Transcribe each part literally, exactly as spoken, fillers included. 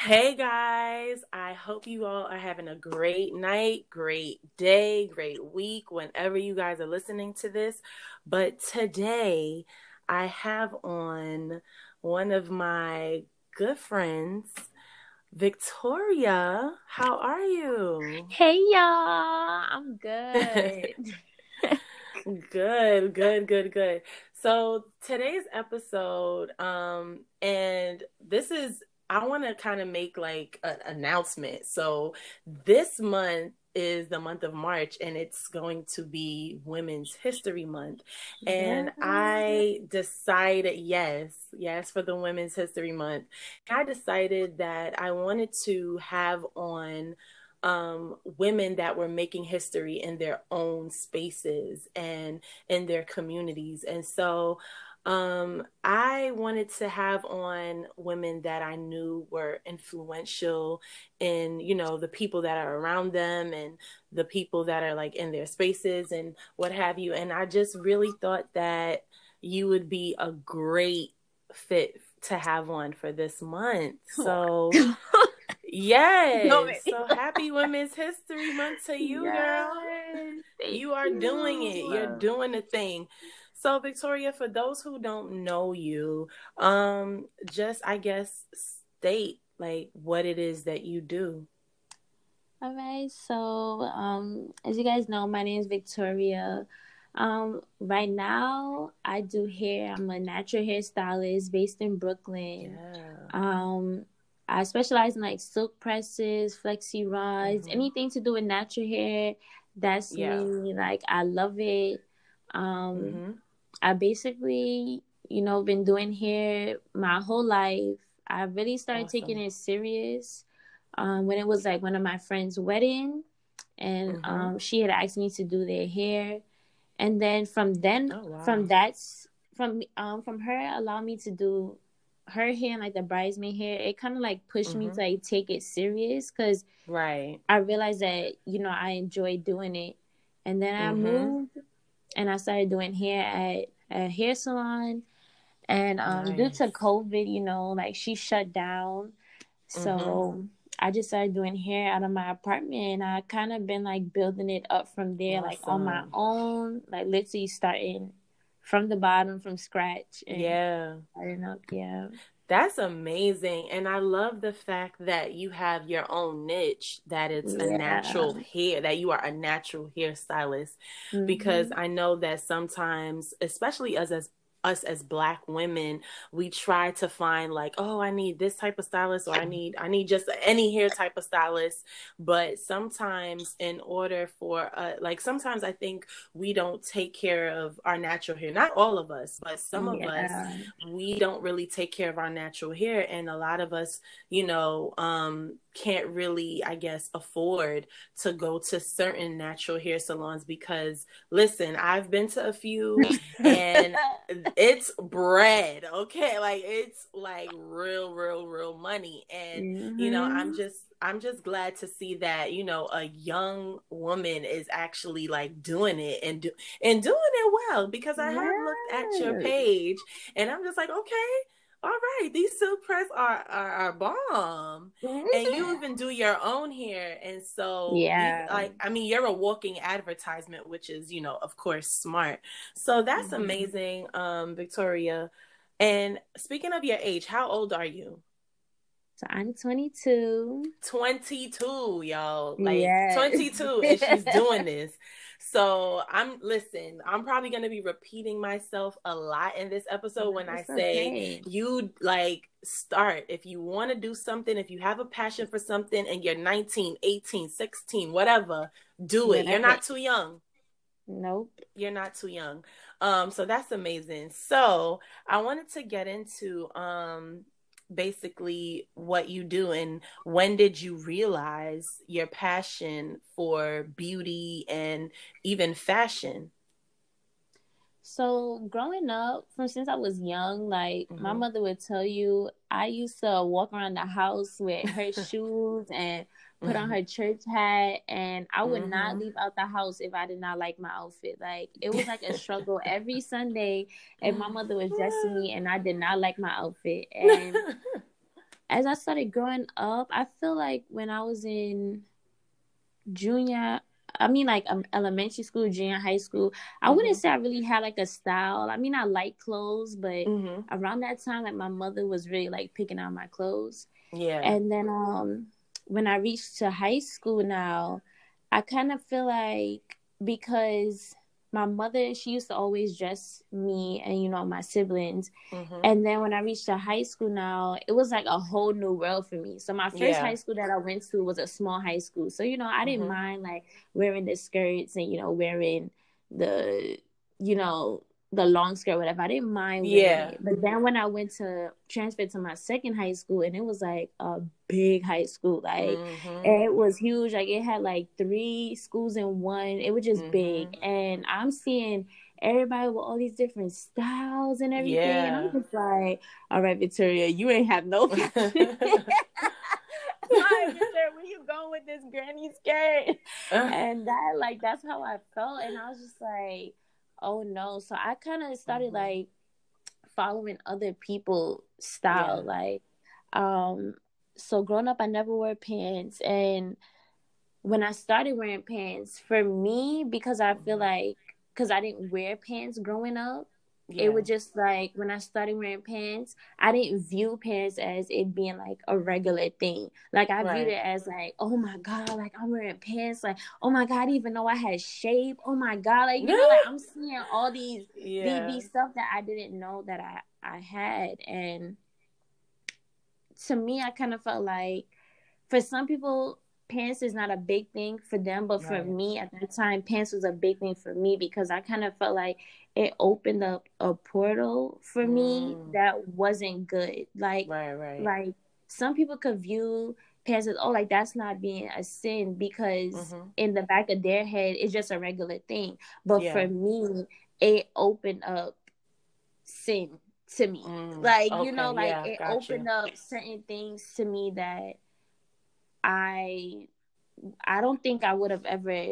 Hey guys, I hope you all are having a great night, great day, great week, whenever you guys are listening to this. But today I have on one of my good friends, Victoria. How are you? Hey y'all, I'm good. Good, good, good, good. So today's episode, um, and this is I want to kind of make like an announcement. So this month is the month of March, and it's going to be Women's History Month. Yeah. And I decided, yes, yes, for the Women's History Month, I decided that I wanted to have on um, women that were making history in their own spaces and in their communities. And so um, I wanted to have on women that I knew were influential in, you know, the people that are around them and the people that are like in their spaces and what have you. And I just really thought that you would be a great fit to have on for this month. So No, yes. So happy Women's History Month to you, girl. yes, thank You are doing it. You're you. doing the thing. So, Victoria, for those who don't know you, um, just I guess state like what it is that you do. All right, so um, as you guys know, my name is Victoria. Um, right now, I do hair. I'm a natural hairstylist based in Brooklyn. Yeah. Um, I specialize in like silk presses, flexi rods, Mm-hmm. anything to do with natural hair. That's Yeah. me. Like I love it. Um, Mm-hmm. I basically, you know, been doing hair my whole life. I really started taking Awesome. it serious um, when it was like one of my friends' wedding, and Mm-hmm. um, she had asked me to do their hair, and then from then, Oh wow. from that, from um, from her allowing me to do her hair and like the bridesmaid hair, it kind of like pushed me Mm-hmm. to like take it serious because Right. I realized that you know I enjoy doing it, and then I Mm-hmm. moved and I started doing hair at a hair salon. And um, due to Nice. COVID, you know, like she shut down, Mm-hmm. so I just started doing hair out of my apartment. And I kind of been like building it up from there, like on my Awesome. own, like literally starting from the bottom, from scratch, and Yeah. starting up. Yeah, That's amazing. And I love the fact that you have your own niche, that it's a yeah. natural hair, that you are a natural hairstylist. Because Mm-hmm. I know that sometimes, especially us as us as black women, we try to find like, oh, I need this type of stylist, or I need I need just any hair type of stylist. But sometimes in order for uh, like sometimes I think we don't take care of our natural hair. Not all of us, but some of us, Yeah. we don't really take care of our natural hair, and a lot of us, you know, um can't really, I guess, afford to go to certain natural hair salons because listen, I've been to a few and it's bread, okay? Like it's like real real real money. And you know, I'm Mm-hmm. just I'm just glad to see that, you know, a young woman is actually like doing it and do, and doing it well, because I have looked at your Yes. page and I'm just like, okay, all right, these silk press are, are are bomb. And you even do your own hair. And so you Yeah. like, I mean, you're a walking advertisement, which is, you know, of course, smart. So that's Mm-hmm. amazing, um, Victoria. And speaking of your age, how old are you? So I'm twenty-two. twenty-two, y'all. Like Yes. twenty-two, and she's doing this. So I'm listen, I'm probably gonna be repeating myself a lot in this episode No, when I it's say okay. you like start. If you want to do something, if you have a passion for something and you're nineteen, eighteen, sixteen, whatever, do it. You're Whatever. not too young. Nope. You're not too young. Um, so that's amazing. So I wanted to get into um basically what you do and when did you realize your passion for beauty and even fashion? So growing up, from since I was young, like my Mm-hmm. mother would tell you, I used to walk around the house with her shoes and put on Mm-hmm. her church hat, and I would not Mm-hmm. leave out the house if I did not like my outfit. Like it was like a struggle every Sunday if my mother was dressing me and I did not like my outfit. And as I started growing up, I feel like when I was in junior, I mean, like um, elementary school, junior high school, I wouldn't Mm-hmm. say I really had like a style. I mean, I like clothes, but Mm-hmm. around that time, like my mother was really like picking out my clothes. Yeah. And then um, when I reached to high school now, I kind of feel like because my mother, she used to always dress me and, you know, my siblings. Mm-hmm. And then when I reached to high school now, it was like a whole new world for me. So my first Yeah. high school that I went to was a small high school. So, you know, I didn't Mm-hmm. mind like wearing the skirts and, you know, wearing the, you know, the long skirt, whatever. I didn't mind wearing Yeah. it. But then when I went to transfer to my second high school, and it was like a big high school, like Mm-hmm. it was huge. Like it had like three schools in one. It was just big. Mm-hmm. And I'm seeing everybody with all these different styles and everything. And I'm Yeah. just like, all right, Victoria, you ain't have no fashion. All right, Victoria, where you going with this granny skirt? And that, like, that's how I felt. And I was just like, oh no. So I kind of started Mm-hmm. like following other people's Yeah. style. Like, um, so growing up, I never wore pants. And when I started wearing pants, for me, because I feel Mm-hmm. like, because I didn't wear pants growing up, it Yeah. was just like when I started wearing pants, I didn't view pants as it being like a regular thing. Like I viewed Right. it as like, oh my God, like I'm wearing pants. Like, oh my God, I didn't even know I had shape. Oh my God, like, you know, like I'm seeing all these, these, Yeah. these stuff that I didn't know that I, I had. And to me, I kind of felt like for some people, pants is not a big thing for them, but for Right. me at that time, pants was a big thing for me because I kind of felt like it opened up a portal for me Mm. that wasn't good. Like, Right. Right. like some people could view pants as, oh, like that's not being a sin because Mm-hmm. in the back of their head, it's just a regular thing. But for Yeah. me, it opened up sin to me. Mm. Like, you know, Okay. like Yeah. it Got you. opened up certain things to me that I I don't think I would have ever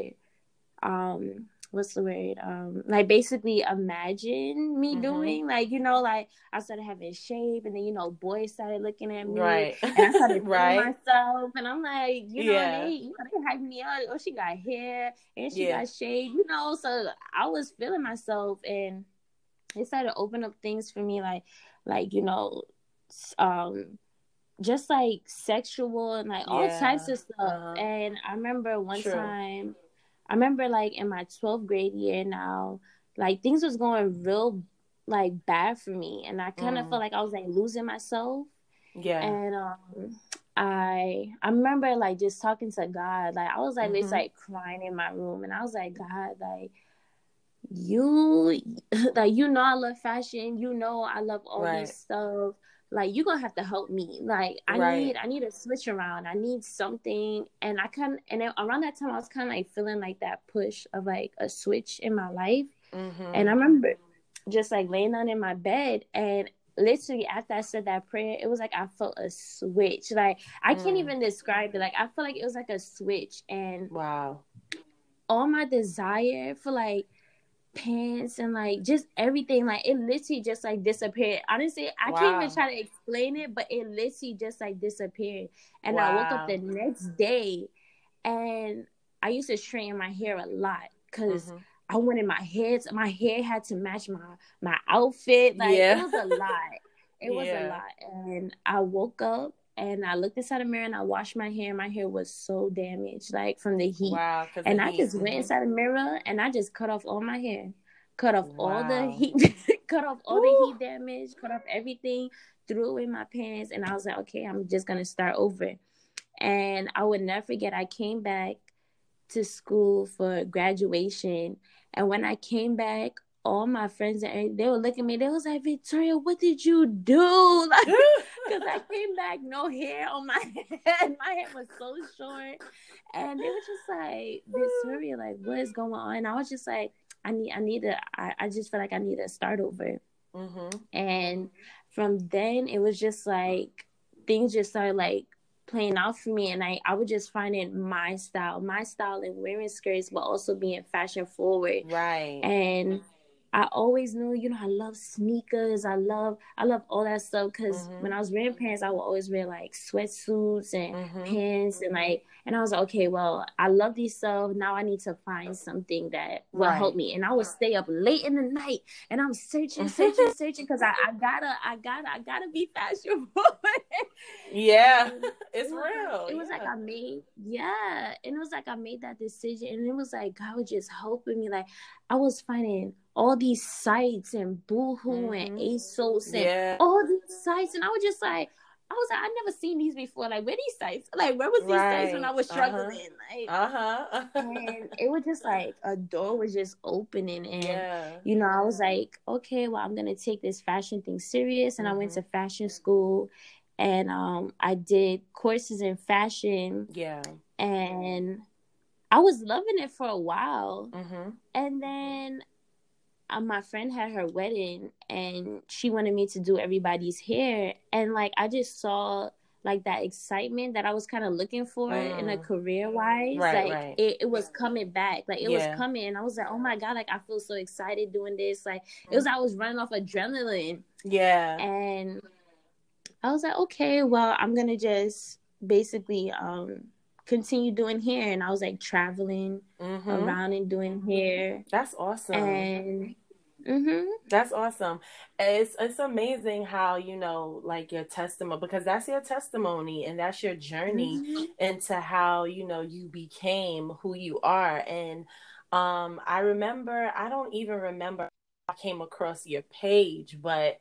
um what's the word? Um like basically imagine me Mm-hmm. doing. Like, you know, like I started having shape and then, you know, boys started looking at me Right. and I started feeling Right. myself and I'm like, you know, they Yeah. you know, they hyped me up. Oh, she got hair and she Yeah. got shade, you know, so I was feeling myself and it started to open up things for me like like, you know, um just like sexual and like all types Yeah. of stuff. Uh-huh. And I remember one True. time, I remember like in my twelfth grade year now, like things was going real like bad for me. And I kind of Mm. felt like I was like losing myself. Yeah. And um I I remember like just talking to God. Like I was like just Mm-hmm. like crying in my room and I was like, God, like you like you know I love fashion, you know I love all these Right. stuff, like you're gonna have to help me. Like i need Right. i need a switch around, I need something. And I kind of and then around that time I was kind of like feeling like that push of like a switch in my life. And Mm-hmm. I remember just like laying down in my bed and literally after I said that prayer, it was like I felt a switch. Like I can't Mm. even describe it. Like I feel like it was like a switch and Wow. all my desire for like pants and like just everything, like it literally just like disappeared. Honestly, I can't even Wow. try to explain it, but it literally just like disappeared. And I woke up Wow. the next day and I used to straighten my hair a lot because Mm-hmm. I wanted my hair to, my hair had to match my my outfit. Like it Yeah. was a lot. It was a Yeah. lot. And I woke up and I looked inside the mirror and I washed my hair. My hair was so damaged, like from the heat. Wow. Because of And I heat. just went Mm-hmm. inside the mirror and I just cut off all my hair, cut off all the Wow. heat, cut off all the Woo. heat damage, cut off everything, threw away my pants. And I was like, okay, I'm just going to start over. And I would never forget, I came back to school for graduation. And when I came back, all my friends and they were looking at me. They was like, Victoria, what did you do? Like, because I came back no hair on my head. My hair was so short, and they were just like, Victoria, like, what is going on? And I was just like, I need, I need to. I, I just feel like I need to start over. Mm-hmm. And from then, it was just like things just started like playing out for me, and I, I would just find it my style, my style in wearing skirts, but also being fashion forward. Right. And I always knew, you know, I love sneakers. I love, I love all that stuff. Because Mm-hmm. when I was wearing pants, I would always wear like sweatsuits and Mm-hmm. pants and like, and I was like, okay, well, I love these stuff. Now I need to find something that will Right. help me. And I would stay up late in the night and I'm searching, searching, searching because I, I gotta, I gotta, I gotta be fashionable. Yeah, And it's it was real. like, it was yeah. like I made, yeah, and it was like I made that decision, and it was like God was just helping me. Like I was finding all these sites and Boohoo Mm-hmm. and ASOS and Yeah. all these sites, and I was just like, I was like, I never seen these before. Like, where these sites? Like, where was these Right. sites when I was struggling? Uh-huh. Like, uh-huh. and it was just like a door was just opening, and Yeah. you know, I was like, okay, well, I'm gonna take this fashion thing serious, and Mm-hmm. I went to fashion school, and um, I did courses in fashion, Yeah. and I was loving it for a while, Mm-hmm. and then uh, my friend had her wedding, and she wanted me to do everybody's hair, and like I just saw like that excitement that I was kind of looking for mm. in a career wise, right, like right. It, it was coming back, like it yeah. was coming, and I was like, oh my god, like I feel so excited doing this, like it was I was running off adrenaline, yeah, and I was like, okay, well, I'm gonna just basically um continue doing hair, and I was like traveling mm-hmm. around and doing hair. That's awesome. And mm-hmm. That's awesome. It's it's amazing how, you know, like your testimony, because that's your testimony and that's your journey mm-hmm. into how, you know, you became who you are. And um, I remember, I don't even remember how I came across your page, but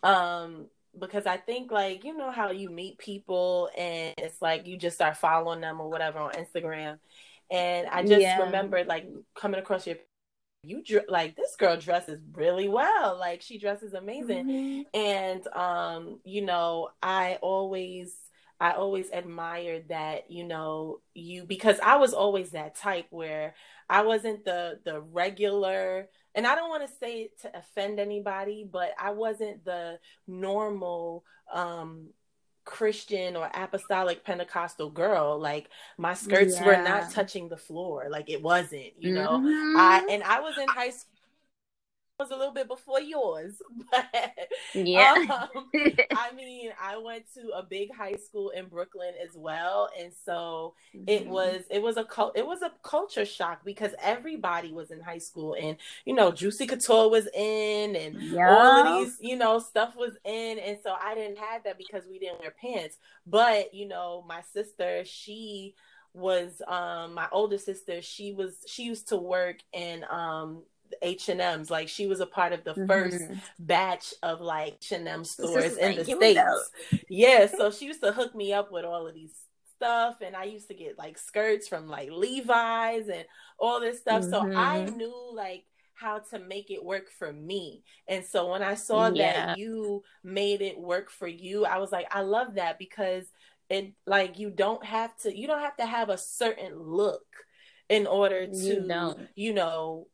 um, because I think like, you know how you meet people and it's like you just start following them or whatever on Instagram. And I just yeah. remember like coming across your you like this girl dresses really well, like she dresses amazing. Mm-hmm. And um you know I always I always admired that, you know, you, because I was always that type where I wasn't the the regular, and I don't want to say it to offend anybody, but I wasn't the normal um Christian or apostolic Pentecostal girl. Like my skirts yeah. were not touching the floor. Like it wasn't, you know. Mm-hmm. I and I was in high school. Was a little bit before yours, but yeah. um, I mean, I went to a big high school in Brooklyn as well, and so mm-hmm. it was it was a it was a culture shock because everybody was in high school, and you know, Juicy Couture was in, and yeah. all of these, you know, stuff was in, and so I didn't have that because we didn't wear pants. But you know, my sister, she was um my older sister. She was she used to work in um. H and M's, like she was a part of the mm-hmm. first batch of like H and M stores in the States. Yeah, so she used to hook me up with all of these stuff, and I used to get like skirts from like Levi's and all this stuff. Mm-hmm. So I knew like how to make it work for me. And so when I saw yeah. that you made it work for you, I was like, I love that, because it like you don't have to you don't have to have a certain look in order to you, you know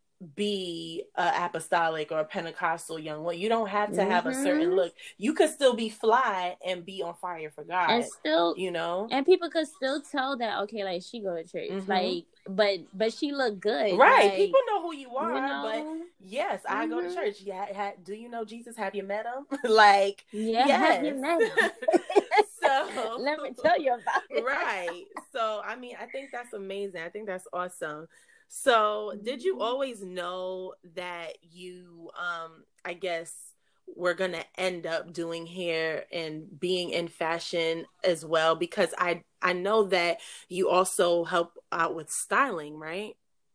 be a apostolic or a Pentecostal young one. You don't have to mm-hmm. have a certain look. You could still be fly and be on fire for God, and still, you know, and people could still tell that, okay, like she go to church, mm-hmm. like, but but she look good, right? Like, people know who you are, you know? But yes, I mm-hmm. go to church. Yeah, ha, do you know Jesus? Have you met him? Like, yeah, yes. have you met him? So let me tell you about it. Right. So I mean, I think that's amazing. I think that's awesome. So did you always know that you, um, I guess, were going to end up doing hair and being in fashion as well? Because I, I know that you also help out with styling, right?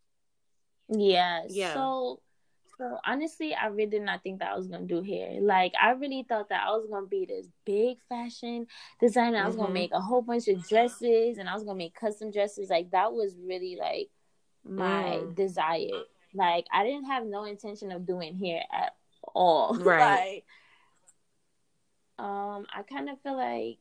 Yeah. Yeah. So, so honestly, I really did not think that I was going to do hair. Like, I really thought that I was going to be this big fashion designer. Mm-hmm. I was going to make a whole bunch of dresses, and I was going to make custom dresses. Like, that was really, like, my mm. desire. Like I didn't have no intention of doing hair at all. Right. Like, um, I kind of feel like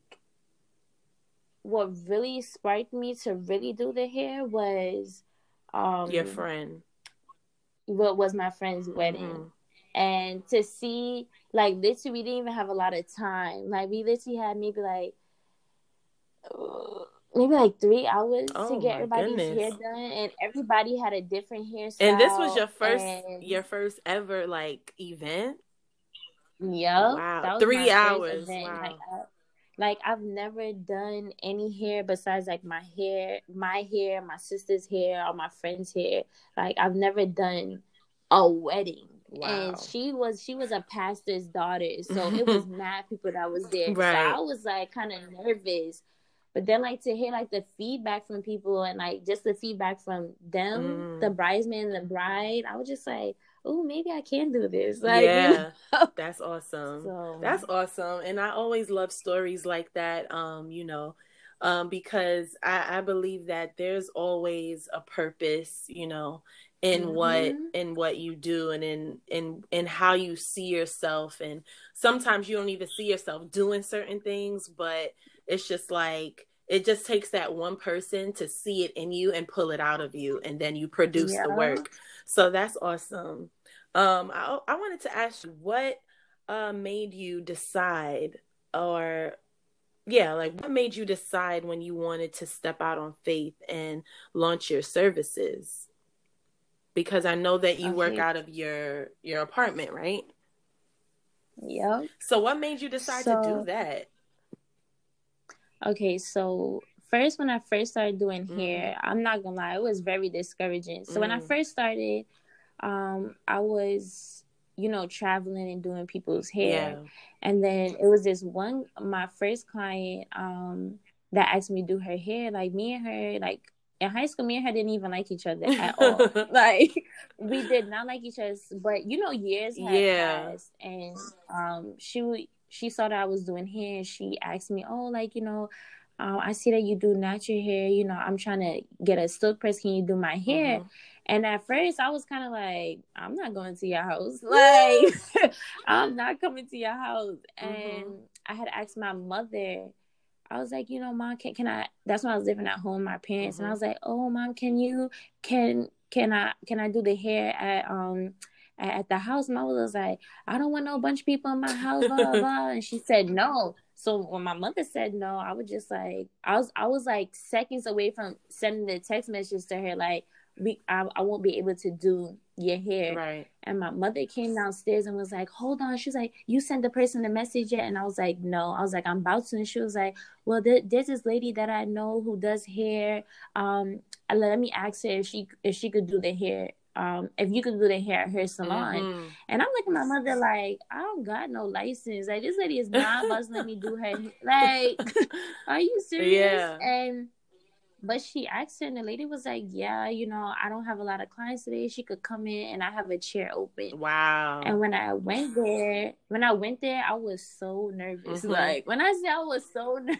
what really sparked me to really do the hair was um your friend. What was my friend's wedding. Mm-hmm. And to see, like, literally we didn't even have a lot of time. Like we literally had maybe like uh, maybe like three hours to Oh get my everybody's hair goodness. done, and everybody had a different And this was hairstyle. your first And your first ever like event? yep, Wow. that was Three my first hours. event. Like, Wow. I, like I've never done any hair besides like my hair, my hair, my sister's hair, or my friend's hair. Like, I've never done a wedding. And Wow. she was she was a pastor's daughter, so it was mad people that was there. So I Right. was like kind of nervous. But then, like, to hear like the feedback from people, and like just the feedback from them, the Mm. bridesman and the bride, I was just like, oh, maybe I can do this. Like, you Yeah. know. That's awesome. So That's awesome. And I always love stories like that, um, you know, um, because I, I believe that there's always a purpose, you know, in what hmm in what you do and in in in how you see yourself. And sometimes you don't even see yourself doing certain things, but it's just like it just takes that one person to see it in you and pull it out of you, and then you produce the yeah. work. So that's awesome. Um, I I wanted to ask you what uh made you decide, or yeah, like what made you decide when you wanted to step out on faith and launch your services? Because I know that you work Okay. out of your your apartment, right? Yep. So what made you decide to do So that? okay, so first when I first started doing Mm-hmm. hair, I'm not gonna lie, it was very discouraging. So when I Mm. first started, um, I was, you know, traveling and doing people's hair. Yeah. And then it was this one, my first client, um, that asked me to do her hair. Like, me and her, like, in high school, me and her didn't even like each other at all. Like, we did not like each other. But, you know, years had Yeah. passed, and um, she would, she saw that I was doing hair, and she asked me, oh, like, you know, um, I see that you do natural hair. You know, I'm trying to get a silk press. Can you do my hair? Mm-hmm. And at first, I was kind of like, I'm not going to your house. Like, I'm not coming to your house. And Mm-hmm. I had asked my mother, I was like, you know, mom, can, can I, that's when I was living at home, my parents. And I Mm-hmm. was like, oh, mom, can you, can, can I, can I do the hair at, um, at, at the house? Mom was like, I don't want no bunch of people in my house, blah, blah, blah. And she said, no. So when my mother said no, I was just like, I was, I was like seconds away from sending the text messages to her, like, we, I, I won't be able to do your hair. Right. And my mother came downstairs and was like, hold on. She was like, you sent the person the message yet? And I was like, no. I was like, I'm about to. And she was like, well, there, there's this lady that I know who does hair. Um, let me ask her if she if she could do the hair. Um, if you could do the hair at her salon. Mm-hmm. And I'm looking at my mother like, I don't got no license. Like, this lady is not about to let me do her hair. Like, are you serious? Yeah. And but she asked her, and the lady was like, yeah, you know, I don't have a lot of clients today. She could come in, and I have a chair open. Wow. And when I went there, when I went there, I was so nervous. Mm-hmm. Like, when I say I was so nervous,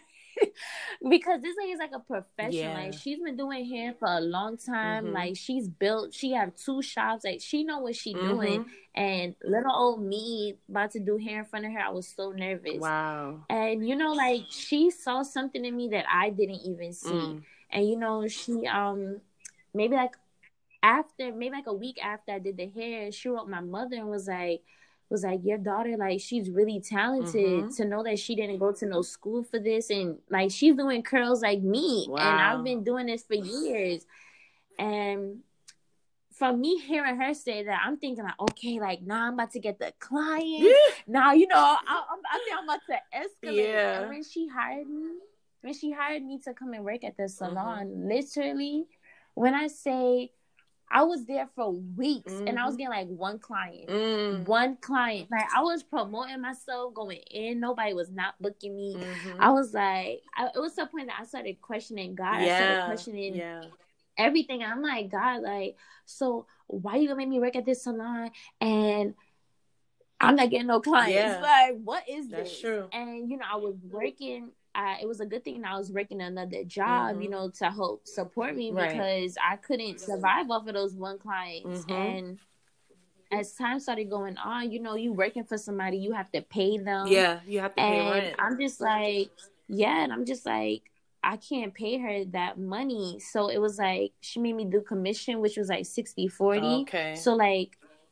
because this lady is like a professional. Yeah. Like, she's been doing hair for a long time. Mm-hmm. Like, she's built, she have two shops. Like, she know what she Mm-hmm. doing. And little old me about to do hair in front of her, I was so nervous. Wow. And, you know, like, she saw something in me that I didn't even see. Mm. And, you know, she, um, maybe like after, maybe like a week after I did the hair, she wrote my mother and was like, was like, your daughter, like, she's really talented. Mm-hmm. To know that she didn't go to no school for this. And, like, she's doing curls like me. Wow. And I've been doing this for years. And from me hearing her say that, I'm thinking like, okay, like, now I'm about to get the client. Now, you know, I, I'm, I think I'm about to escalate. Yeah. And when she hired me, when she hired me to come and work at the salon, Mm-hmm. literally, when I say I was there for weeks, Mm-hmm. and I was getting like one client, Mm. one client. Like, I was promoting myself, going in. Nobody was not booking me. Mm-hmm. I was like, I, it was the point that I started questioning God. Yeah. I started questioning Yeah. everything. I'm like, God, like, so why you gonna make me work at this salon and I'm not getting no clients? Yeah. Like, what is That's this? true. And, you know, I was working. I, it was a good thing that I was working another job, Mm-hmm. you know, to help support me, Right. because I couldn't survive off of those one clients. Mm-hmm. And as time started going on, you know, you working for somebody, you have to pay them. Yeah, you have to pay And rent. I'm just like, yeah, and I'm just like, I can't pay her that money. So it was like, she made me do commission, which was like sixty forty. Okay. So like,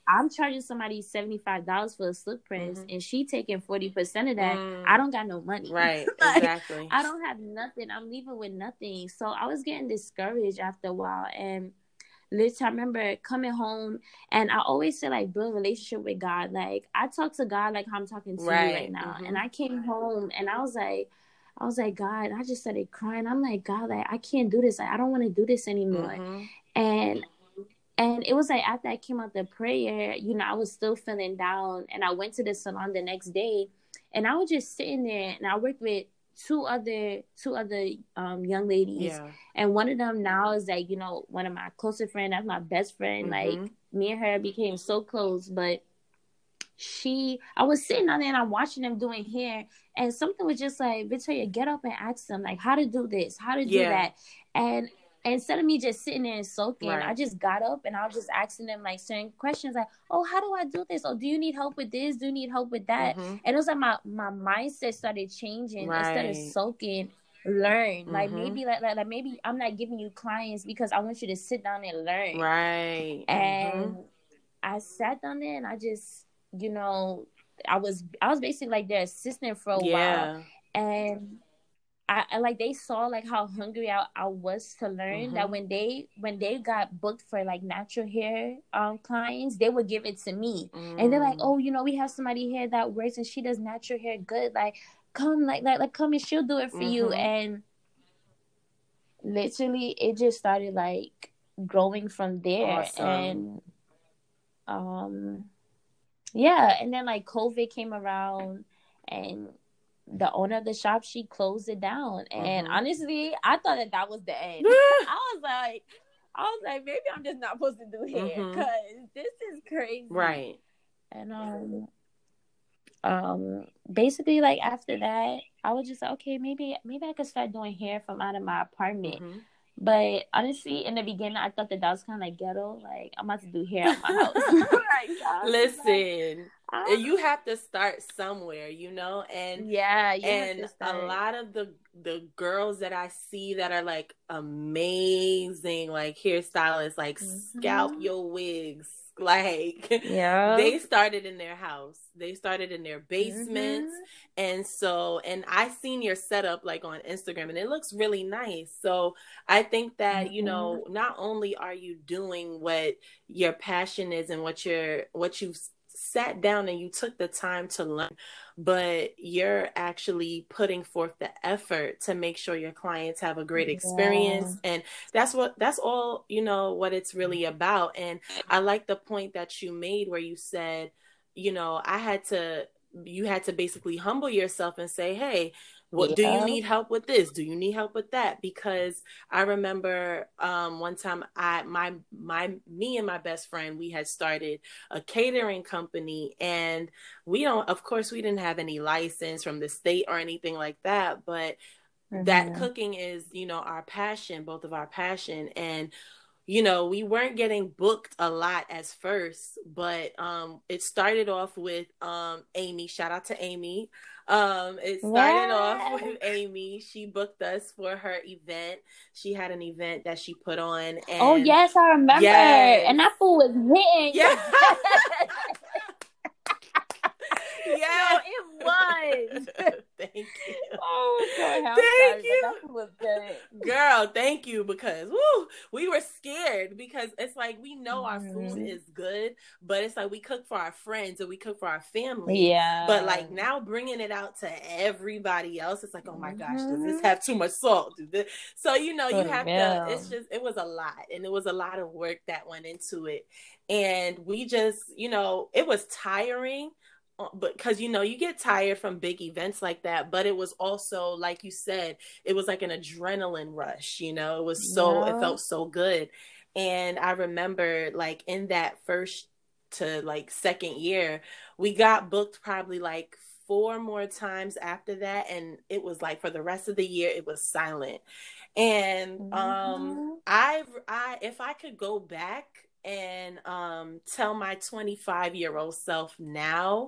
I'm charging somebody seventy-five dollars for a slip press, mm-hmm. and she taking forty percent of that. Mm. I don't got no money. Right, like, exactly. I don't have nothing. I'm leaving with nothing. So I was getting discouraged after a while. And literally, I remember coming home, and I always say, like, build a relationship with God. Like, I talk to God like how I'm talking to right. you right now. Mm-hmm. And I came home, and I was like, I was like, God, I just started crying. I'm like, God, like, I can't do this. Like, I don't want to do this anymore. Mm-hmm. And And it was like after I came out the prayer, you know, I was still feeling down. And I went to the salon the next day, and I was just sitting there, and I worked with two other two other um, young ladies. Yeah. And one of them now is like, you know, one of my closer friends. That's my best friend. Mm-hmm. Like, me and her became so close. But she, I was sitting on there, and I'm watching them doing hair. And something was just like, Victoria, get up and ask them, like, how to do this, how to do yeah. that. And instead of me just sitting there and soaking, right. I just got up, and I was just asking them like certain questions, like, oh, how do I do this? Oh, do you need help with this? Do you need help with that? Mm-hmm. And it was like my, my mindset started changing. Right. Instead of soaking, learn. Mm-hmm. Like maybe like, like like maybe I'm not giving you clients because I want you to sit down and learn. Right. And mm-hmm. I sat down there, and I just, you know, I was I was basically like their assistant for a yeah. while. And I, I like they saw like how hungry I, I was to learn, mm-hmm. that when they when they got booked for like natural hair um clients, they would give it to me. Mm. And they're like, oh, you know, we have somebody here that works and she does natural hair good. Like, come, like like like come and she'll do it for mm-hmm. you. And literally it just started like growing from there. Awesome. And um yeah, and then like COVID came around, and the owner of the shop, she closed it down. And mm-hmm. honestly, I thought that that was the end. I was like, I was like, maybe I'm just not supposed to do hair because mm-hmm. this is crazy. Right. And um, um, basically, like after that, I was just like, okay, maybe maybe I could start doing hair from out of my apartment. Mm-hmm. But honestly, in the beginning, I thought that that was kind of like ghetto. Like, I'm about to do hair at my house. Like, listen, like, you have to start somewhere, you know? And yeah, you and have to start. A lot of the the girls that I see that are like amazing, like hairstylists, like mm-hmm. scalp your wigs. Like, yeah, they started in their house. They started in their basements. Mm-hmm. And so, and I seen your setup like on Instagram, and it looks really nice. So I think that, mm-hmm. you know, not only are you doing what your passion is and what you're, what you've sat down and you took the time to learn, but you're actually putting forth the effort to make sure your clients have a great experience. Yeah. And that's what, that's all, you know, what it's really about. And I like the point that you made where you said, you know, I had to, you had to basically humble yourself and say, hey, what yeah. do you need help with this? Do you need help with that? Because I remember um, one time I, my, my, me and my best friend, we had started a catering company, and we don't, of course we didn't have any license from the state or anything like that, but mm-hmm. that cooking is, you know, our passion, both of our passion. And you know, we weren't getting booked a lot as first, but um, it started off with um, Amy. Shout out to Amy. Um, it started yeah. off with Amy. She booked us for her event. She had an event that she put on. And oh, yes, I remember. Yes. And that fool was hitting. Yeah. Yeah, it was. Thank you. Oh, God, how thank sorry, you. That was good. Girl, thank you, because woo, we were scared, because it's like we know our food mm-hmm. is good, but it's like we cook for our friends and we cook for our family. Yeah. But like now bringing it out to everybody else, it's like, oh my gosh, does this have too much salt? So, you know, you have yeah. to, it's just, it was a lot. And it was a lot of work that went into it. And we just, you know, it was tiring. But because, you know, you get tired from big events like that, but it was also, like you said, it was like an adrenaline rush, you know, it was so, yeah. it felt so good. And I remember like in that first to like second year, we got booked probably like four more times after that. And it was like for the rest of the year, it was silent. And mm-hmm. um, I, I, if I could go back and um, tell my twenty-five year old self now,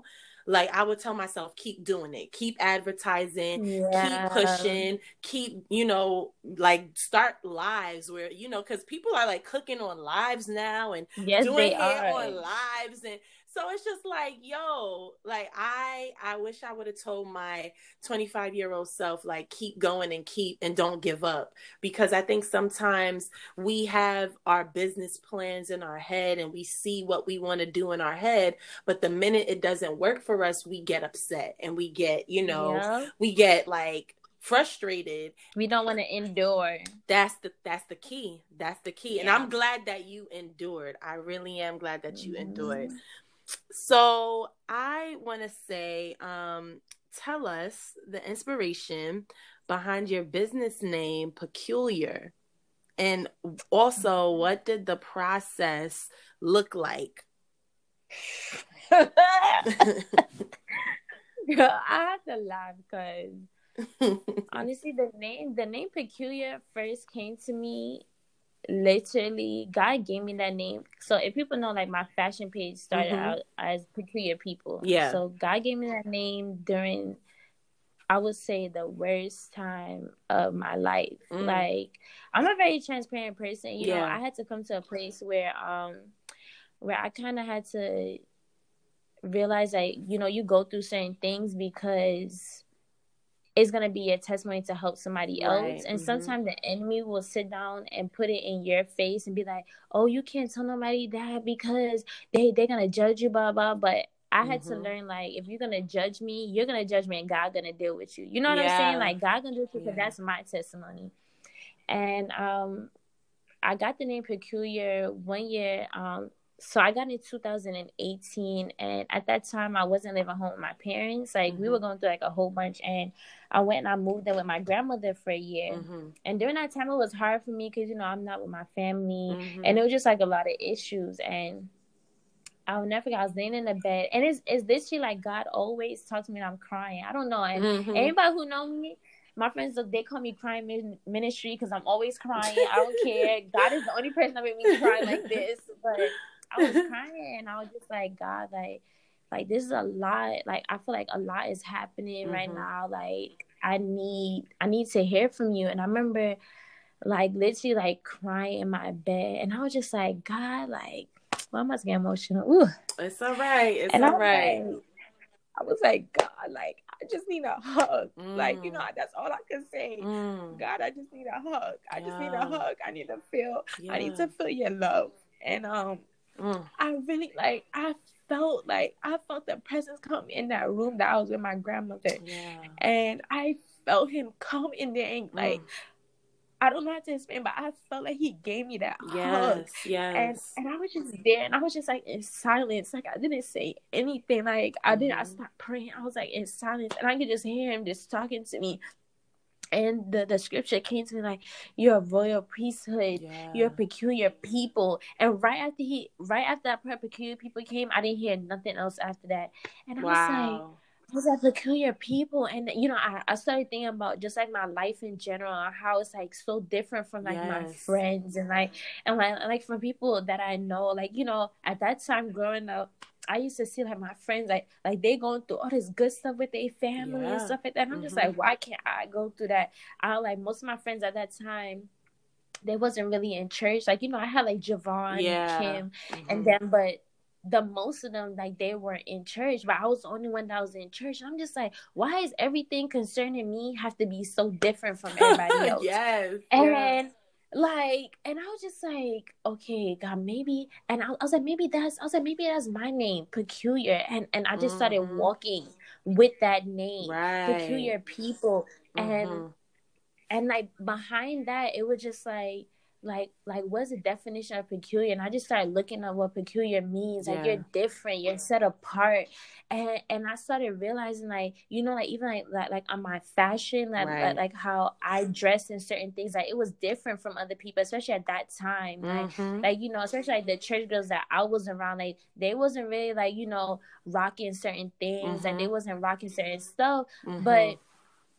Like I would tell myself, keep doing it, keep advertising, keep Yeah. pushing, keep, you know, like start lives where, you know, because people are like cooking on lives now and Yes, doing they hair are. on lives. And so it's just like, yo, like I I wish I would have told my twenty-five year old self, like, keep going and keep and don't give up. Because I think sometimes we have our business plans in our head and we see what we want to do in our head, but the minute it doesn't work for us, we get upset and we get, you know, Yeah. we get like frustrated. We don't want to endure. That's the that's the key. That's the key. Yeah. And I'm glad that you endured. I really am glad that you Mm-hmm. endured. So I want to say, um, tell us the inspiration behind your business name, Peculiar. And also, what did the process look like? Girl, I have to laugh because honestly, the name the name Peculiar first came to me. Literally, God gave me that name. So if people know, like, my fashion page started mm-hmm. out as Peculiar People. Yeah. So God gave me that name during, I would say, the worst time of my life. Mm. Like, I'm a very transparent person. You yeah. know, I had to come to a place where, um, where I kind of had to realize that, you know, you go through certain things because it's going to be a testimony to help somebody right. else. And mm-hmm. sometimes the enemy will sit down and put it in your face and be like, oh, you can't tell nobody that because they, they're going to judge you, blah, blah. But I mm-hmm. had to learn, like, if you're going to judge me, you're going to judge me and God going to deal with you. You know what yeah. I'm saying? Like, God going to deal with you because yeah. that's my testimony. And um, I got the name Peculiar one year. Um, So I got in two thousand eighteen, and at that time, I wasn't living home with my parents. Like, mm-hmm. we were going through, like, a whole bunch, and I went and I moved in with my grandmother for a year. Mm-hmm. And during that time, it was hard for me because, you know, I'm not with my family, mm-hmm. and it was just, like, a lot of issues, and I'll never forget, I was laying in the bed, and it's, it's literally, like, God always talks to me and I'm crying. I don't know, and mm-hmm. anybody who knows me, my friends, they call me crying ministry because I'm always crying. I don't care. God is the only person that made me cry like this, but I was crying and I was just like, God, like, like this is a lot. Like, I feel like a lot is happening mm-hmm. right now. Like, I need, I need to hear from you. And I remember, like, literally, like, crying in my bed, and I was just like, God, like, well, I must get emotional. Ooh. It's all right. It's and all I right. Like, I was like, God, like, I just need a hug. Mm. Like, you know, that's all I can say. Mm. God, I just need a hug. I yeah. just need a hug. I need to feel, yeah. I need to feel your love. And, um, Mm. I really, like, I felt like, I felt the presence come in that room that I was with my grandmother. Yeah. And I felt him come in there and, like, mm. I don't know how to explain, but I felt like he gave me that yes, hug. Yes, And and I was just there, and I was just, like, in silence. Like, I didn't say anything. Like, I mm-hmm. didn't, I stopped praying. I was, like, in silence, and I could just hear him just talking to me. And the, the scripture came to me like, you're a royal priesthood, yeah. you're a peculiar people. And right after he, right after that prayer, peculiar people came, I didn't hear nothing else after that. And I wow. was like, I was like, peculiar people. And, you know, I, I started thinking about just, like, my life in general, and how it's, like, so different from, like, yes. my friends and, like, and, like, like, from people that I know. Like, you know, at that time growing up, I used to see, like, my friends, like, like they going through all this good stuff with their family yeah. and stuff like that. And I'm mm-hmm. just like, why can't I go through that? I, like, most of my friends at that time, they wasn't really in church. Like, you know, I had, like, Javon yeah. and Kim mm-hmm. and them, but the most of them, like, they weren't in church. But I was the only one that was in church. And I'm just like, why is everything concerning me have to be so different from everybody else? yes. And yes. like, and I was just like, okay, God, maybe, and I, I was like, maybe that's, I was like, maybe that's my name, Peculiar, and and I just mm-hmm. started walking with that name, right. Peculiar People, mm-hmm. and and like behind that, it was just like, like, like, what's the definition of peculiar? And I just started looking at what peculiar means. Like, yeah. you're different, you're set apart, and and I started realizing, like, you know, like, even like like, like on my fashion, like, right. like like how I dressed in certain things, like, it was different from other people, especially at that time. Mm-hmm. Like, like, you know, especially like the church girls that I was around, like, they wasn't really, like, you know, rocking certain things, mm-hmm. like, they wasn't rocking certain stuff, mm-hmm. but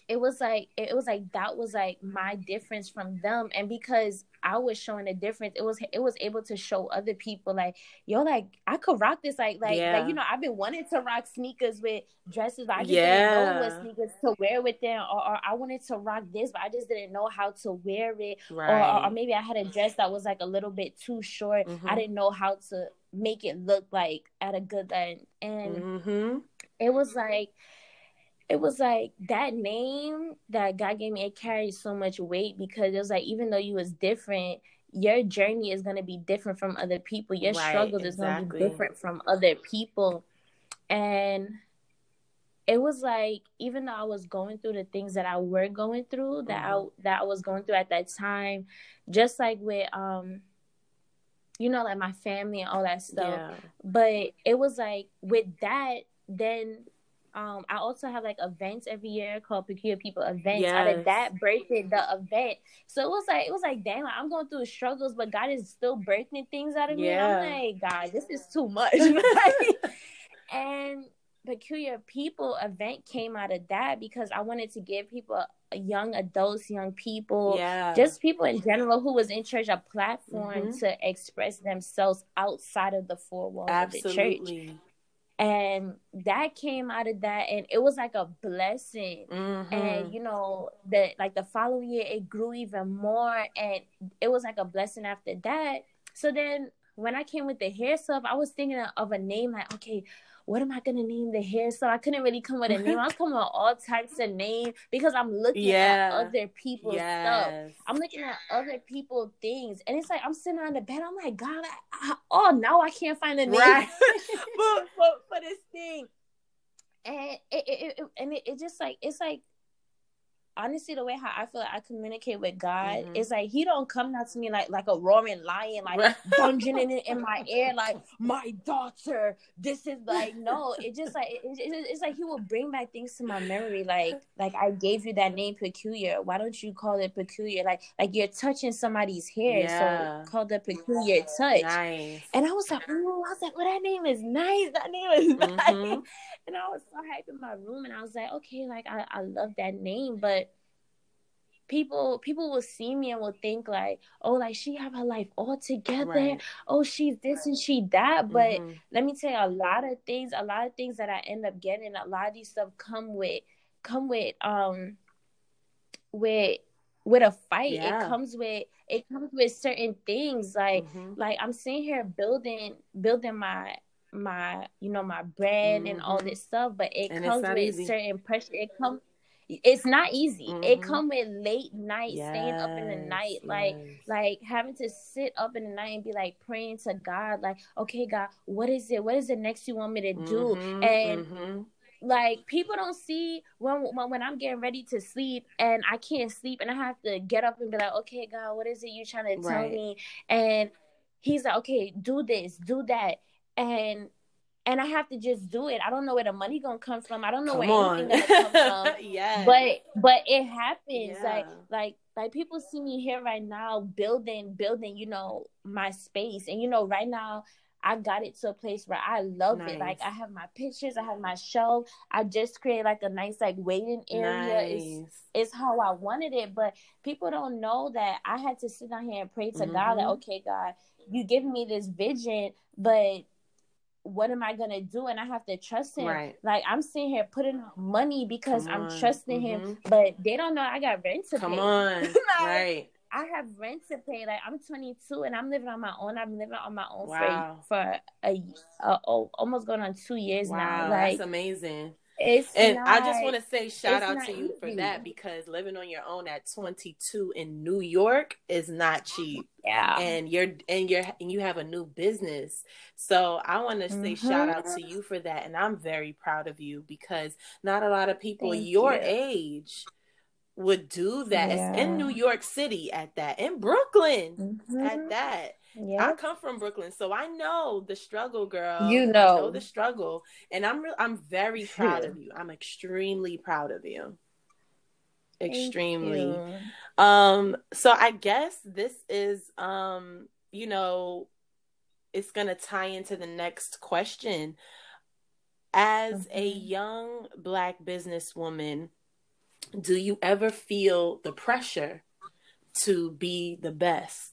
it was like it was like that was like my difference from them. And because I was showing a difference, it was it was able to show other people like, yo, like I could rock this, like like Yeah. like you know, I've been wanting to rock sneakers with dresses, but I just Yeah. didn't know what sneakers to wear with them, or, or I wanted to rock this, but I just didn't know how to wear it. Right. or, or or maybe I had a dress that was like a little bit too short. Mm-hmm. I didn't know how to make it look like at a good end. And mm-hmm. it was like it was like that name that God gave me, it carried so much weight, because it was like, even though you was different, your journey is going to be different from other people. Your Right, struggles exactly. is going to be different from other people. And it was like, even though I was going through the things that I were going through, that mm-hmm. I that I was going through at that time, just like with um you know, like my family and all that stuff. Yeah. But it was like with that, then Um, I also have like events every year called Peculiar People Events. Yes. Out of that birthday, the event. So it was like, it was like, dang, like, I'm going through struggles, but God is still birthing things out of yeah. me. And I'm like, God, this is too much. And Peculiar People event came out of that, because I wanted to give people, young adults, young people, yeah. just people in general who was in church, a platform mm-hmm. to express themselves outside of the four walls Absolutely. Of the church. And that came out of that, and it was like a blessing. Mm-hmm. And you know, the like the following year it grew even more, and it was like a blessing after that. So then when I came with the hair stuff, I was thinking of a name, like, okay, what am I gonna name the hair stuff? I couldn't really come with a name. I was coming with all types of names, because I'm looking yeah. at other people's yes. stuff. I'm looking at other people's things, and it's like I'm sitting on the bed. I'm like, God, I, I, oh, now I can't find a name right. for, for for this thing. And it, it, it and it, it just like it's like. Honestly, the way how I feel like I communicate with God mm-hmm. is like He don't come down to me like like a roaring lion, like right. dungeoning in, in my ear, like, my daughter. This is like no. It just like it, it, it's like He will bring back things to my memory, like like I gave you that name Peculiar. Why don't you call it Peculiar? Like like you're touching somebody's hair, yeah. so call it Peculiar touch. Nice. And I was like, oh, I was like, well, that name is nice. That name is mm-hmm. nice. And I was so happy in my room, and I was like, okay, like I, I love that name, but. People people will see me and will think like, oh, like she have her life all together. Right. Oh, she's this and she that. But mm-hmm. let me tell you, a lot of things, a lot of things that I end up getting, a lot of these stuff come with come with um with with a fight. Yeah. It comes with it comes with certain things. Like mm-hmm. like I'm sitting here building building my my you know my brand mm-hmm. and all this stuff, but it and comes with easy. Certain pressure. It comes It's not easy. Mm-hmm. It come with late night, yes, staying up in the night, yes. like like having to sit up in the night and be like praying to God, like, okay, God, what is it? What is the next you want me to do? Mm-hmm, and mm-hmm. like people don't see when, when when I'm getting ready to sleep and I can't sleep and I have to get up and be like, okay, God, what is it you trying to tell right. me? And He's like, okay, do this, do that, and. And I have to just do it. I don't know where the money gonna come from. I don't know come where on. Anything gonna come from. yes. But but it happens. Yeah. Like like like people see me here right now building building, you know, my space. And you know, right now I got it to a place where I love nice. It. Like I have my pictures, I have my shelf. I just created like a nice like waiting area. Nice. It's it's how I wanted it. But people don't know that I had to sit down here and pray to mm-hmm. God, like, okay, God, you give me this vision, but what am I gonna do? And I have to trust Him. Right. Like I'm sitting here putting money because I'm trusting mm-hmm. Him, but they don't know I got rent to Come pay. Come on, like, right? I have rent to pay. Like I'm twenty-two and I'm living on my own. I'm living on my own wow. for for a, a, a almost going on two years wow, now. Like, that's amazing. It's and not, I just want to say shout out to you easy. For that, because living on your own at twenty-two in New York is not cheap. Yeah. And you're and you're and you have a new business. So I want to say mm-hmm. shout out to you for that. And I'm very proud of you, because not a lot of people Thank your you. Age would do that. Yeah. In New York City at that, in Brooklyn mm-hmm. at that. Yep. I come from Brooklyn, so I know the struggle, girl. You know, I know the struggle, and I'm re- I'm very proud of you. I'm extremely proud of you. Extremely. You. Um. So I guess this is um. You know, it's gonna tie into the next question. As mm-hmm. a young Black businesswoman, Do you ever feel the pressure to be the best?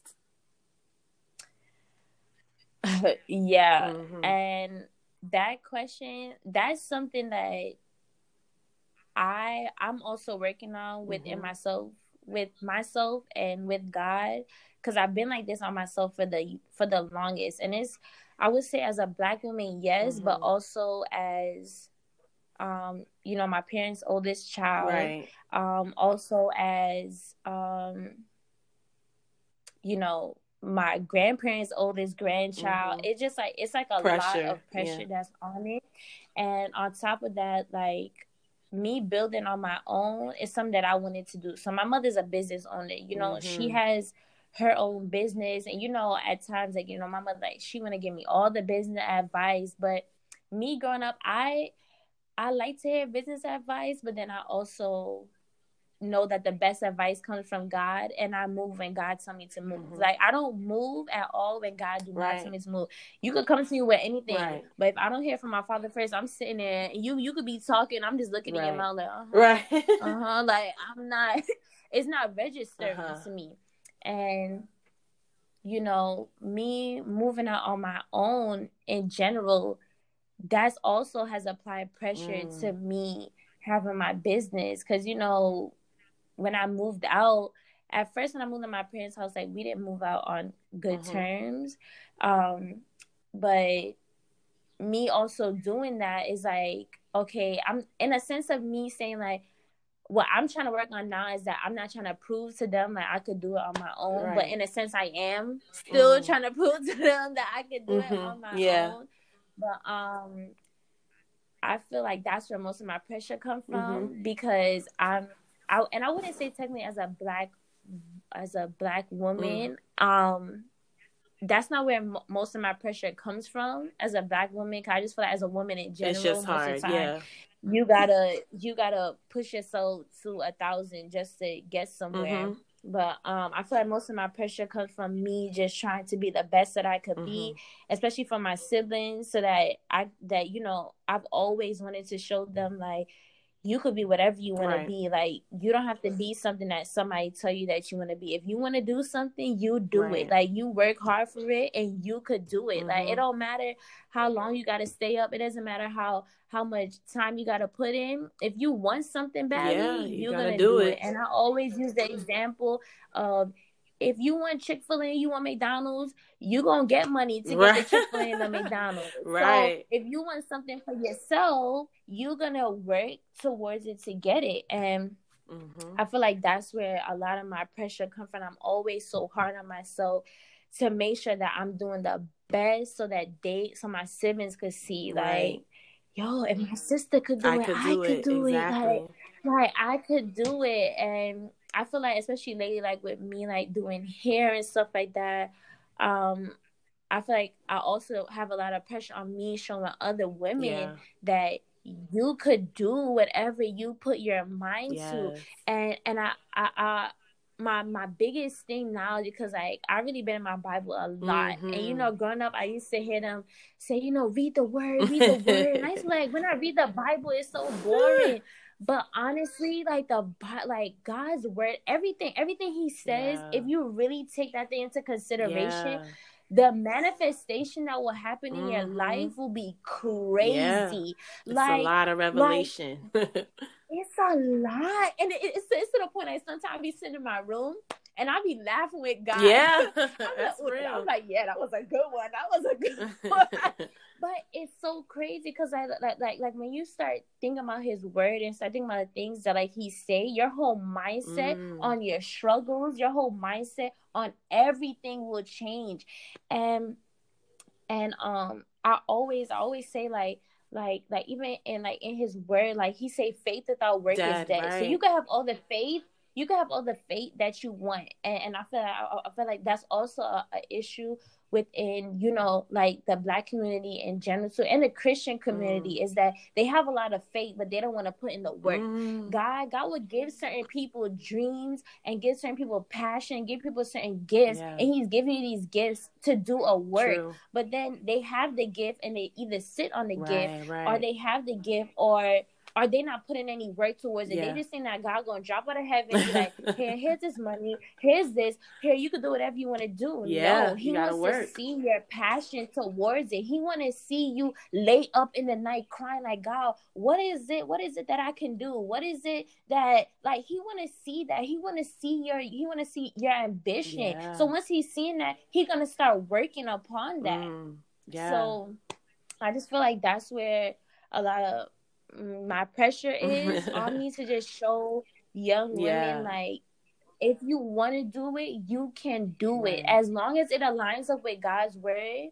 Yeah. Mm-hmm. And that question, that's something that I I'm also working on within Mm-hmm. myself, with myself and with God, because I've been like this on myself for the for the longest. And it's, I would say, as a Black woman, yes, but Mm-hmm. also as, um you know, my parents' oldest child, Right. um also as, um you know, my grandparents' oldest grandchild. Mm-hmm. It's just like, it's like a lot Pressure. of Yeah. pressure that's on it. And on top of that, like, me building on my own is something that I wanted to do. So my mother's a business owner. You know, she Mm-hmm. has her own business, and you know, at times, like, you know, my mother, like, she want to give me all the business advice. But me growing up, I I like to hear business advice, but then I also know that the best advice comes from God, and I move when God tell me to move. Mm-hmm. Like, I don't move at all when God do not tell Right. me to move. You could come to me with anything, Right. but if I don't hear from my Father first, I'm sitting there, and you you could be talking, I'm just looking in your Right. mouth like, uh-huh, Right. uh-huh. Like, I'm not, it's not registering Uh-huh. to me. And you know, me moving out on my own in general, that's also has applied pressure to Mm. me having my business. Because, you know, when I moved out, at first when I moved to my parents' house, like, we didn't move out on good Mm-hmm. terms. Um, but me also doing that is like, okay, I'm in a sense of me saying, like, what I'm trying to work on now is that I'm not trying to prove to them that I could do it on my own, but Right. in a sense I am still Mm. trying to prove to them that I could do it Mm-hmm. on my Yeah. own. But um I feel like that's where most of my pressure comes Mm-hmm. from, because I'm I and I wouldn't say technically as a black as a black Mm. woman, um that's not where m- most of my pressure comes from as a black woman. Cause I just feel like as a woman in It's general, just most of hard. the time Yeah. you gotta you gotta push yourself to a thousand just to get somewhere. Mm-hmm. But um, I feel like most of my pressure comes from me just trying to be the best that I could Mm-hmm. be, especially for my siblings, so that I that you know, I've always wanted to show them, like, you could be whatever you want to Right. be. Like, you don't have to be something that somebody tell you that you want to be. If you want to do something, you do it. Right. Like, you work hard for it and you could do it. Like, it Mm-hmm. don't matter how long you got to stay up. It doesn't matter how how much time you got to put in. If you want something Yeah, badly, you're you're gonna gonna do do it. it. And I always use the example of, if you want Chick-fil-A, you want McDonald's, you're going to get money to get the Right. Chick-fil-A and the McDonald's. So Right. if you want something for yourself, you're going to work towards it to get it. And Mm-hmm. I feel like that's where a lot of my pressure comes from. I'm always so hard on myself to make sure that I'm doing the best, so that they, so my siblings could see, Right. like, yo, if my sister could I do it, could I do could it. do it. Like, Exactly. like I could do it. And I feel like, especially lately, like with me, like doing hair and stuff like that, um, I feel like I also have a lot of pressure on me showing other women Yeah. that you could do whatever you put your mind to. Yes. And and I I, I my my biggest thing now, because like I really been in my Bible a lot. And you Mm-hmm. know, growing up I used to hear them say, you know, read the word, read the word. And I used to be like, when I read the Bible, it's so boring. But honestly, like the like God's word, everything, everything he says, Yeah. if you really take that thing into consideration, Yeah. the manifestation that will happen in your Mm-hmm. life will be Yeah. crazy. It's a Like, lot of like revelation. it's a lot, and it, it's it's to the point that sometimes I be sitting in my room and I be laughing with God. Yeah. I'm like, That's oh, I'm real. like, yeah, that was a good one. That was a good one. But it's so crazy because I like like like when you start thinking about His word and start thinking about the things that like He say, your whole mindset Mm. on your struggles, your whole mindset on everything will change. And and um, I always I always say like like like even in like in His word, like He say faith without work is Dead, dead. So you right. can have all the faith. You can have all the faith that you want, and, and I feel like I, I feel like that's also a, a issue within, you know, like the Black community in general too, and the Christian community, Mm. is that they have a lot of faith, but they don't want to put in the work. Mm. God, God would give certain people dreams and give certain people passion, give people certain gifts, Yeah. and He's giving you these gifts to do a work. True. But then they have the gift and they either sit on the Right, gift, right. or they have the gift, or are they not putting any work towards it? Yeah. They just think that God gonna drop out of heaven and be like, here, here's this money, here's this, here, you can do whatever you want to do. Yeah, No, he you gotta wants work. to see your passion towards it. He want to see you lay up in the night crying like, God, what is it? What is it that I can do? What is it that, like, he want to see that. He want to see your, he want to see your ambition. Yeah. So once he's seeing that, he gonna start working upon that. Mm, yeah. So I just feel like that's where a lot of my pressure is on me, to just show young Yeah. women, like, if you want to do it, you can do Right. it. As long as it aligns up with God's word,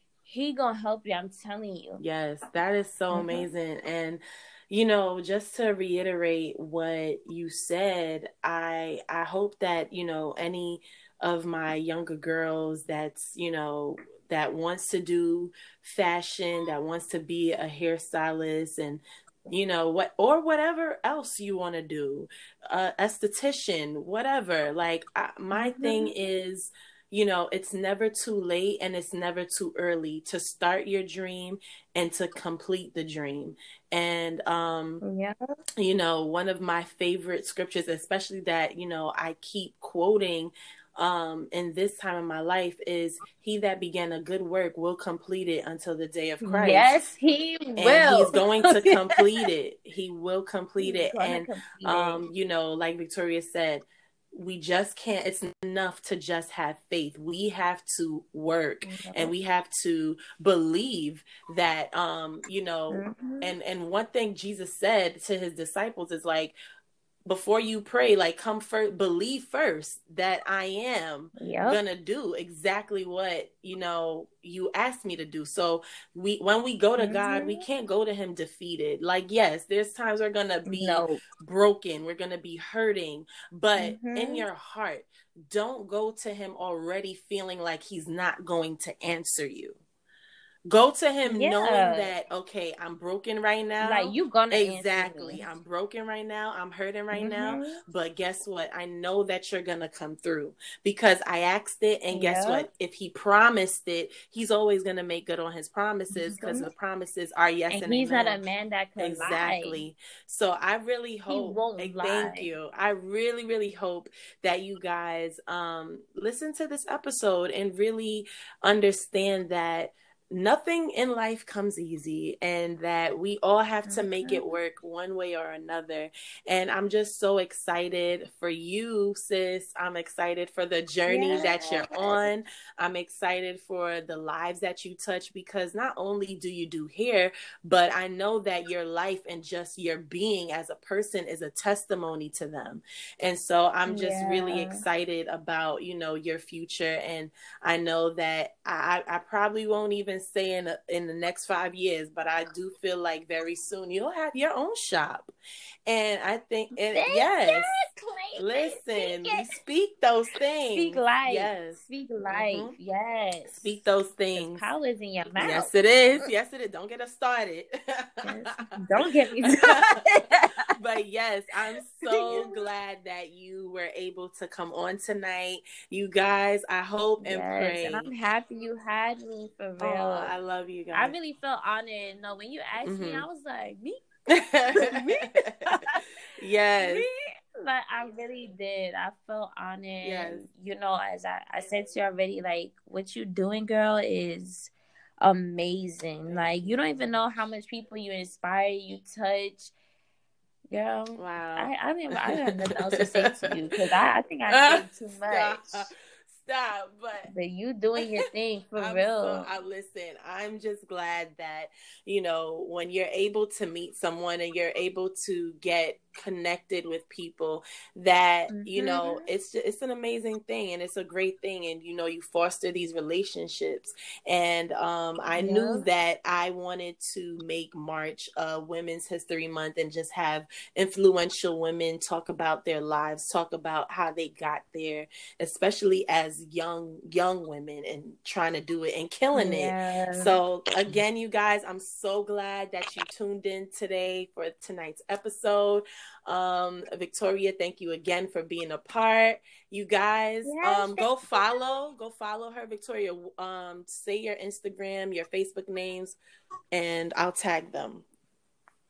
he gonna help you. I'm telling you. Yes, that is so Mhm. amazing. And you know, just to reiterate what you said, I I hope that, you know, any of my younger girls that's, you know, that wants to do fashion, that wants to be a hairstylist, and you know what, or whatever else you want to do, uh, esthetician, whatever. Like I, my Mhm. thing is, you know, it's never too late and it's never too early to start your dream and to complete the dream. And um Yeah. you know, one of my favorite scriptures, especially that, you know, I keep quoting um in this time of my life, is he that began a good work will complete it until the day of Christ. Yes, he will. And he's going to complete it. He will complete He's it. gonna And complete um it. you know, like Victoria said, we just can't, it's not enough to just have faith. We have to work, Mhm. and we have to believe that um you know, Mhm. and and one thing Jesus said to his disciples is like, before you pray, like, come first, believe first that I am Yep. gonna do exactly what, you know, you asked me to do. So we, when we go to Mhm. God, we can't go to him defeated. Like, yes, there's times we're gonna be No. broken, we're gonna be hurting, but Mhm. in your heart, don't go to him already feeling like he's not going to answer you. Go to him Yeah. knowing that, okay, I'm broken right now. Like, you gonna Exactly. answer me. I'm broken right now. I'm hurting right Mhm. now. But guess what? I know that you're going to come through because I asked it. And guess Yep. what? If he promised it, he's always going to make good on his promises, because Mhm. the promises are yes and, And he's amen. not a man that could lie. Exactly. So I really He hope, won't and lie. thank you. I really, really hope that you guys um, listen to this episode and really understand that nothing in life comes easy, and that we all have to make it work one way or another. And I'm just so excited for you, sis. I'm excited for the journey Yeah. that you're on. I'm excited for the lives that you touch, because not only do you do hair, but I know that your life and just your being as a person is a testimony to them. And so I'm just Yeah. really excited about, you know, your future. And I know that I, I probably won't even say in a, in the next five years, but I do feel like very soon you'll have your own shop. And I think, and Thank yes, you, listen, Speak we it. speak those things. Speak life. Yes. Speak life. Mhm. Yes. Speak those Because things. power is in your mouth. Yes, it is. Yes, it is. Don't get us started. Yes. Don't get me started. But yes, I'm so glad that you were able to come on tonight. You guys, I hope and Yes, pray. and I'm happy you had me, for Oh, real. I love you guys. I really felt honored. No, when you asked me, Mhm. I was like, me? Me? Yes. Me? Like, I really did. I felt honored. Yes. You know, as I, I said to you already, like, what you doing, girl, is amazing. Like, you don't even know how much people you inspire, you touch. Girl, Wow. I, I don't even, I don't have nothing else to say to you, because I, I think I say too much. Stop. Stop, but But you doing your thing, for I'm real. So, I listen, I'm just glad that, you know, when you're able to meet someone and you're able to get connected with people, that, mm-hmm. you know, it's just, it's an amazing thing, and it's a great thing. And, you know, you foster these relationships. And um, I yeah. knew that I wanted to make March uh, Women's History Month, and just have influential women talk about their lives, talk about how they got there, especially as young, young women, and trying to do it and killing yeah. it. So again, you guys, I'm so glad that you tuned in today for tonight's episode. Um, Victoria, thank you again for being a part. You guys, yes, um, go follow, go follow her, Victoria. Um, say your Instagram, your Facebook names, and I'll tag them.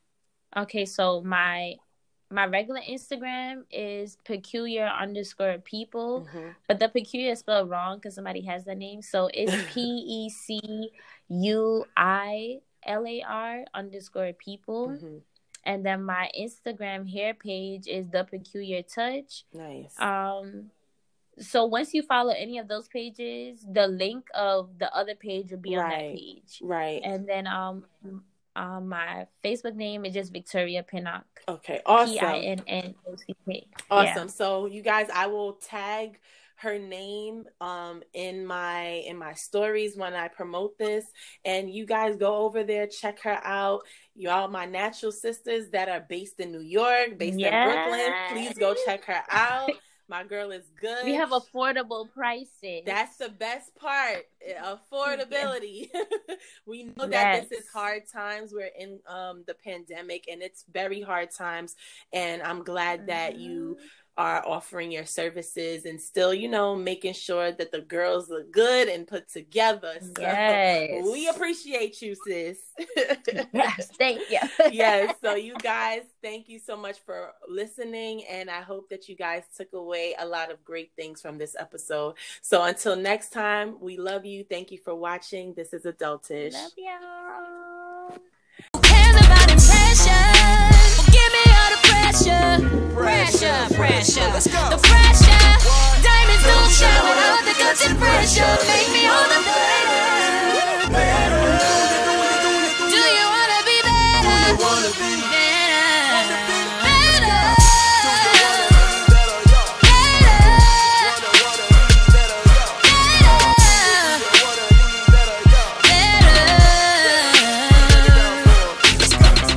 Okay, so my my regular Instagram is peculiar underscore people, mm-hmm. but the peculiar is spelled wrong because somebody has that name. So it's P E C U I L A R underscore people. Mm-hmm. And then my Instagram hair page is The Peculiar Touch. Nice. Um, so once you follow any of those pages, the link of the other page will be right. on that page. Right. And then um. Um, my Facebook name is just Victoria Pinnock. Okay, awesome. P I N N O C K. Awesome. Yeah. So you guys, I will tag her name um in my in my stories when I promote this, and you guys go over there, check her out. Y'all, my natural sisters that are based in New York, based yes. in Brooklyn, please go check her out. My girl is good. We have affordable prices. That's the best part. Affordability. Yeah. We know that yes. this is hard times. We're in um, the pandemic, and it's very hard times. And I'm glad that mm-hmm. you are offering your services and still, you know, making sure that the girls look good and put together. So yes. we appreciate you, sis. Yes, thank you. Yes. So you guys, thank you so much for listening. And I hope that you guys took away a lot of great things from this episode. So until next time, we love you. Thank you for watching. This is Adultish. Love y'all. Pressure, pressure, pressure. The pressure. Diamonds don't shine without the guts and pressure.